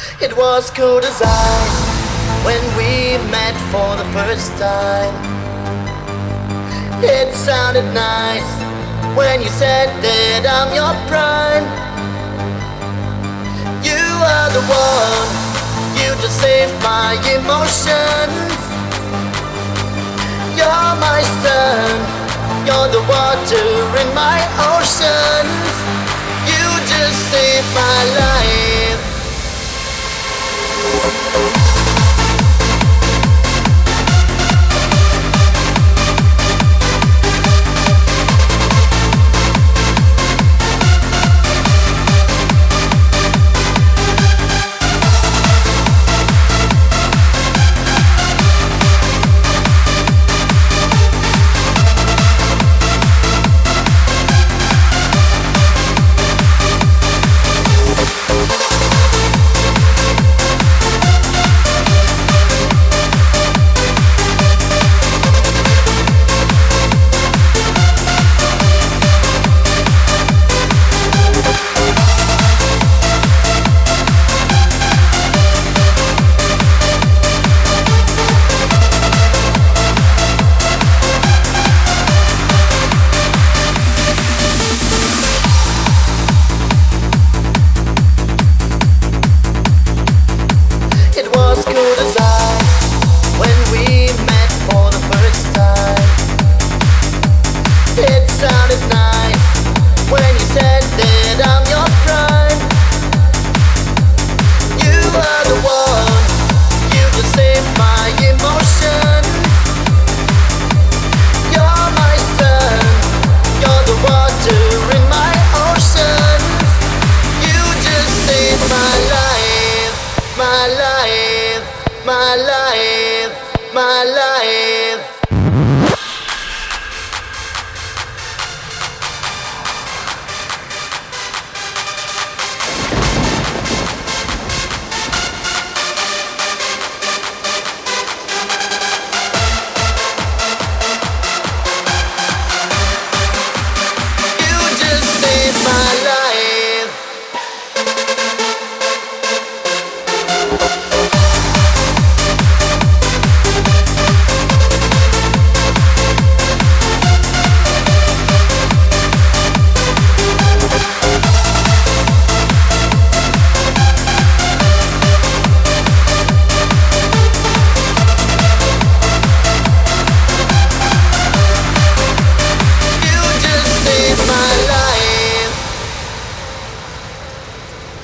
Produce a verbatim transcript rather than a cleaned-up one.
It was cold as ice when we met for the first time. It sounded nice when you said that I'm your prime. You are the one, you just saved my emotions. You're my sun, you're the water in my oceans. You just saved my life. My life, my life. You just saved my life.